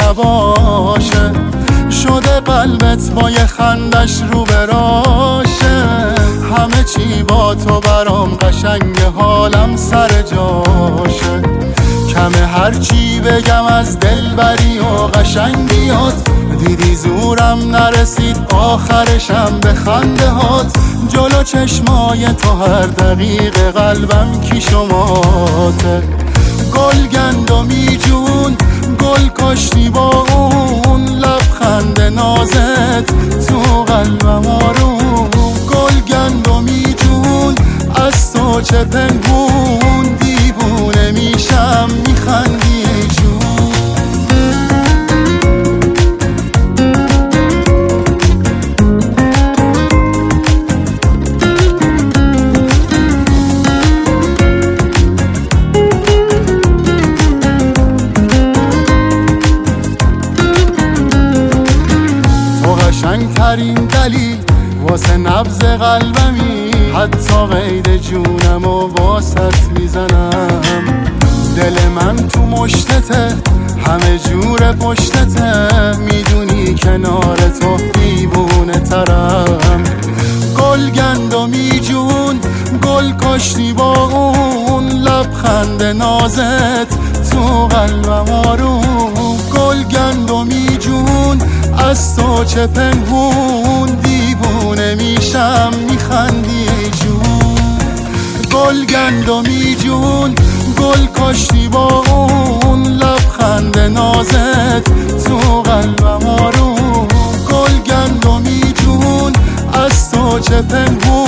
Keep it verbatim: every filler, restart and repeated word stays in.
نباشه، شده قلبت با یه خندش رو براشه. همه چی با تو برام قشنگ، حالم سر جاشه. کمه هرچی بگم از دلبری و قشنگیات، دیدی زورم نرسید آخرشم به خنده هات. جلو چشمای تو هر دقیقه قلبم کی شماته. گل گندمی جون گل کاشتی با اون لبخند نازت تو قلبم آروم. گل گندمی جون از تو چه پنهون، دیوونه میشم میخندی جون. قشنگترین دلیل واسه نبض قلبمی، حتی قید جونم و واسط میزنم. دل من تو مشتته، همه جور پشتته، میدونی کنار تو دیوونه ترم. گل گندمی جون گل کاشتی با اون لبخند نازت تو قلبم آروم. گل گندمی جون از تو چه پنهون، دیوونه میشم میخندی جون. گل گندمی جون گل کاشتی با اون لبخند نازت تو قلبم آروم. گل گندمی جون از تو چه پنهون